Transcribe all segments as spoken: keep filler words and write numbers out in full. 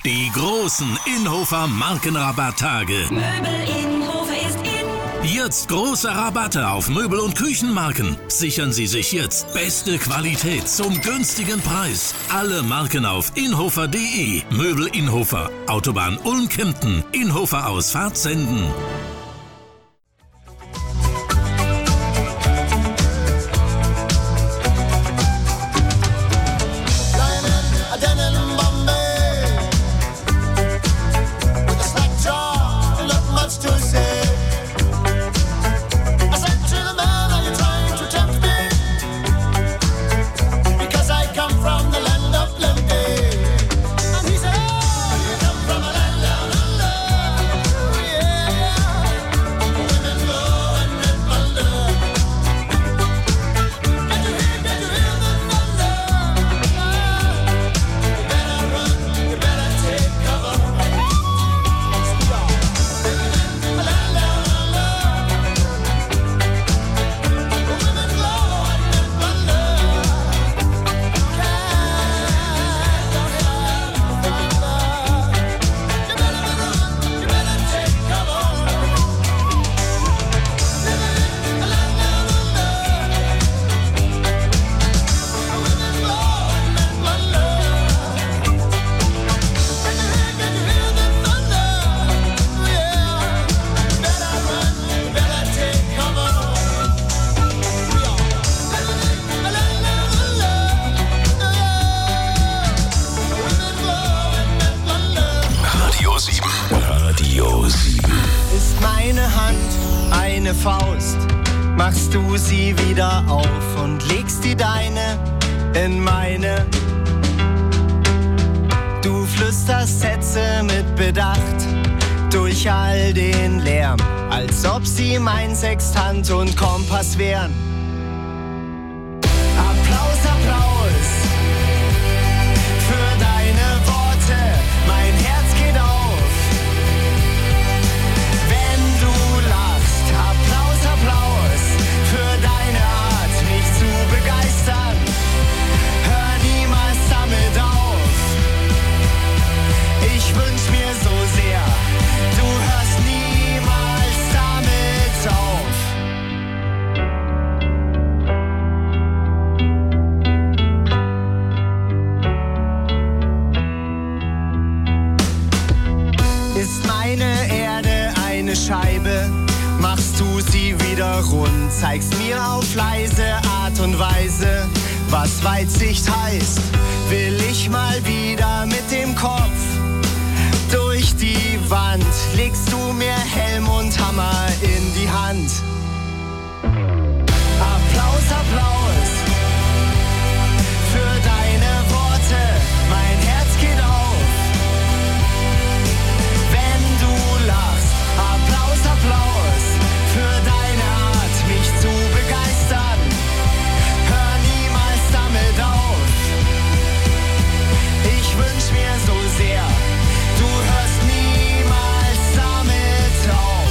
Die großen Inhofer Markenrabatttage. Möbel Inhofer ist in. Jetzt große Rabatte auf Möbel- und Küchenmarken. Sichern Sie sich jetzt beste Qualität zum günstigen Preis. Alle Marken auf inhofer punkt de. Möbel Inhofer. Autobahn Ulm-Kempten. Inhofer Ausfahrt Senden. Faust, machst du sie wieder auf und legst die deine in meine. Du flüsterst Sätze mit Bedacht durch all den Lärm, als ob sie mein Sextant und Kompass wären. Applaus, Applaus für deine Worte, mein Herz geht auf. Applaus für deine Art, mich zu begeistern. Hör niemals damit auf. Ich wünsch mir so sehr, du hörst niemals damit auf. Ist meine Erde eine Scheibe? Machst du sie wieder rund, zeigst mir auf leise Art und Weise, was Weitsicht heißt. Will ich mal wieder mit dem Kopf durch die Wand, legst du mir Helm und Hammer in die Hand. Applaus, Applaus für deine Worte, mein Herz geht auf. Wenn du lachst, Applaus, Applaus für deine Art, mich zu begeistern. Hör niemals damit auf. Ich wünsch mir so sehr, du hörst niemals damit auf.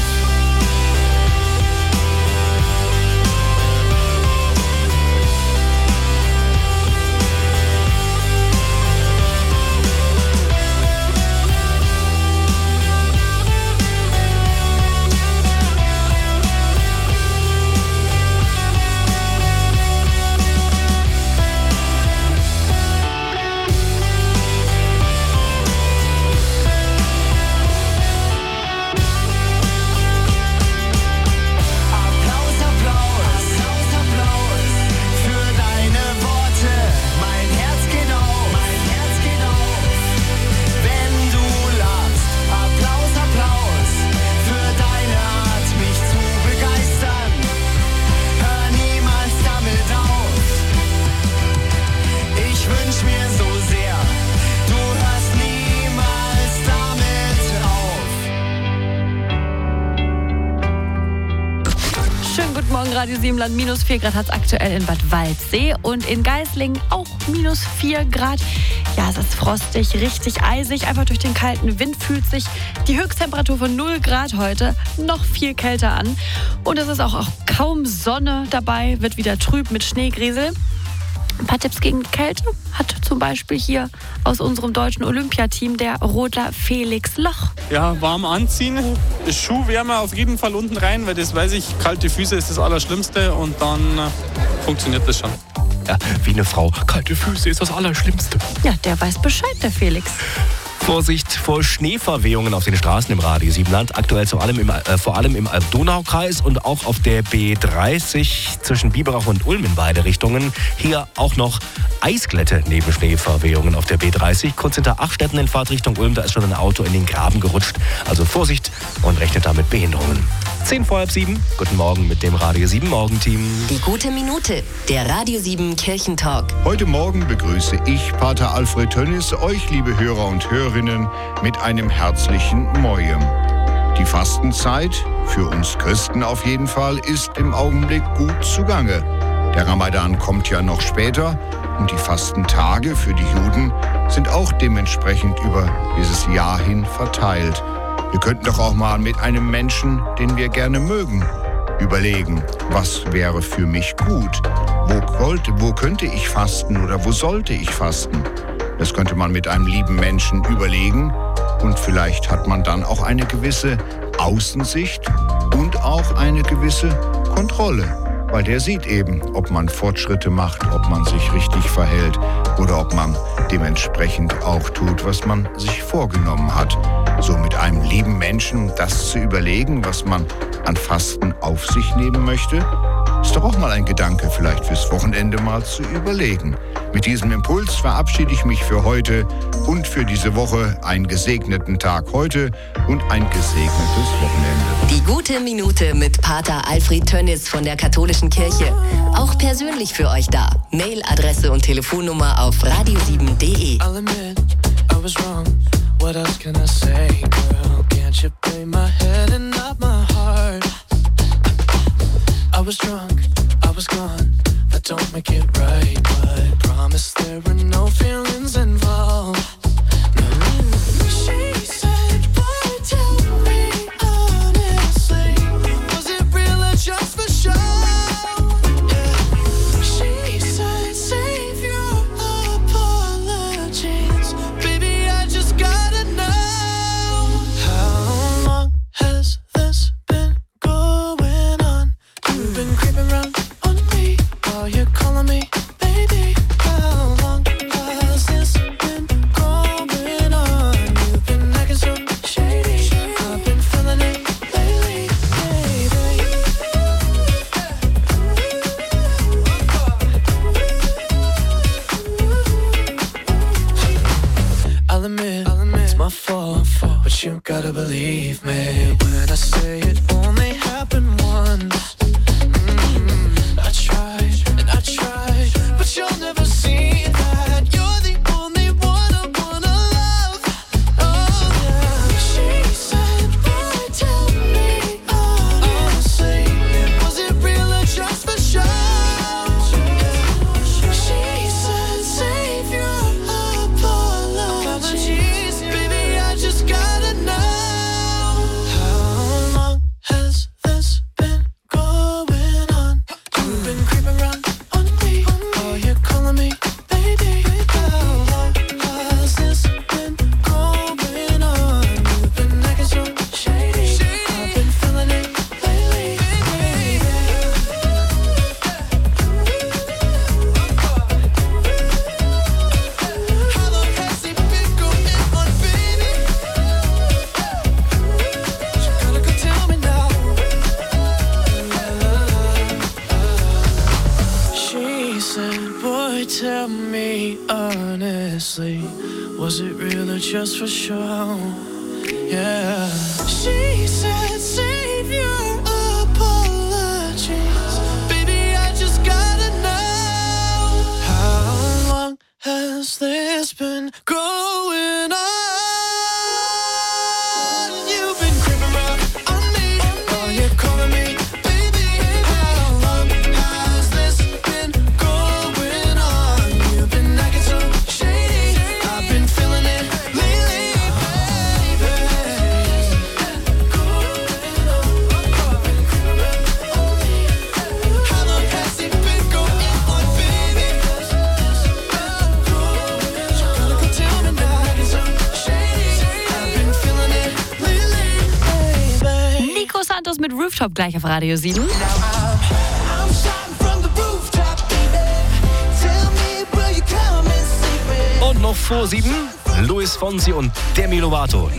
Radio Siebenland, minus vier Grad hat es aktuell in Bad Waldsee und in Geislingen auch minus vier Grad. Ja, es ist frostig, richtig eisig. Einfach durch den kalten Wind fühlt sich die Höchsttemperatur von null Grad heute noch viel kälter an. Und es ist auch, auch kaum Sonne dabei, wird wieder trüb mit Schneegriesel. Ein paar Tipps gegen Kälte hat zum Beispiel hier aus unserem deutschen Olympiateam der Rodler Felix Loch. Ja, warm anziehen, Schuhwärme auf jeden Fall unten rein, weil das weiß ich, kalte Füße ist das Allerschlimmste und dann äh, funktioniert das schon. Ja, wie eine Frau, kalte Füße ist das Allerschlimmste. Ja, der weiß Bescheid, der Felix. Vorsicht vor Schneeverwehungen auf den Straßen im Radio Siebenland. Aktuell vor allem im, äh, vor allem im Donaukreis und auch auf der B dreißig zwischen Biberach und Ulm in beide Richtungen. Hier auch noch Eisglätte neben Schneeverwehungen auf der B dreißig. Kurz hinter Achstetten in Fahrtrichtung Ulm, da ist schon ein Auto in den Graben gerutscht. Also Vorsicht und rechnet damit Behinderungen. Zehn vor halb sieben. Guten Morgen mit dem Radio sieben Morgenteam. Die gute Minute, der Radio sieben Kirchentalk. Heute Morgen begrüße ich, Pater Alfred Tönnies, euch, liebe Hörer und Hörerinnen, mit einem herzlichen Mojem. Die Fastenzeit, für uns Christen auf jeden Fall, ist im Augenblick gut zugange. Der Ramadan kommt ja noch später und die Fastentage für die Juden sind auch dementsprechend über dieses Jahr hin verteilt. Wir könnten doch auch mal mit einem Menschen, den wir gerne mögen, überlegen, was wäre für mich gut? Wo, wollte, wo könnte ich fasten oder wo sollte ich fasten? Das könnte man mit einem lieben Menschen überlegen und vielleicht hat man dann auch eine gewisse Außensicht und auch eine gewisse Kontrolle. Weil der sieht eben, ob man Fortschritte macht, ob man sich richtig verhält oder ob man dementsprechend auch tut, was man sich vorgenommen hat. So mit einem lieben Menschen das zu überlegen, was man an Fasten auf sich nehmen möchte, ist doch auch mal ein Gedanke, vielleicht fürs Wochenende mal zu überlegen. Mit diesem Impuls verabschiede ich mich für heute und für diese Woche. Einen gesegneten Tag heute und ein gesegnetes Wochenende. Die gute Minute mit Pater Alfred Tönnies von der Katholischen Kirche. Auch persönlich für euch da. Mailadresse und Telefonnummer auf radio sieben punkt de. I'll admit, I was wrong. What else can I say, girl? Can't you play my head and not my heart? I was drunk, I was gone. That don't make it right, but promise there were no feelings involved. No. She said, boy, tell me honestly, was it real or just for show? Yeah. She said, save your apologies, baby, I just gotta know. How long has this been going on? You've been creeping around on me. Are you calling me, baby? How long has this been going on? You've been acting so shady. I've been feeling it lately, baby. I'll admit, I'll admit it's my fault, but you gotta believe me when I say it only happened once. I tried and I tried, but you'll never see that. You're the only one I wanna love. Oh yeah. She said, boy, tell me honestly, was it real or just for show? She said, save your apologies, baby, I just gotta know. How long has this been going on? You've been creeping around on me. Are you calling me, baby? How long has this been going on? You've been acting so shady. I've been feeling it lately, baby. How long has it been going on, baby? You gotta go tell me now. She said, boy, tell me honestly, was it real or just for show? Yeah. She said, save your apologies, baby, I just gotta know. How long has this been going on? You've been creeping around on me. Are you calling me, baby? How long has this been going on? You've been acting so shady. I've been feeling it lately, baby. How long has it been going on, baby? Santos mit Rooftop gleich auf Radio sieben. Und noch vor sieben, Luis Fonsi und Demi Lovato.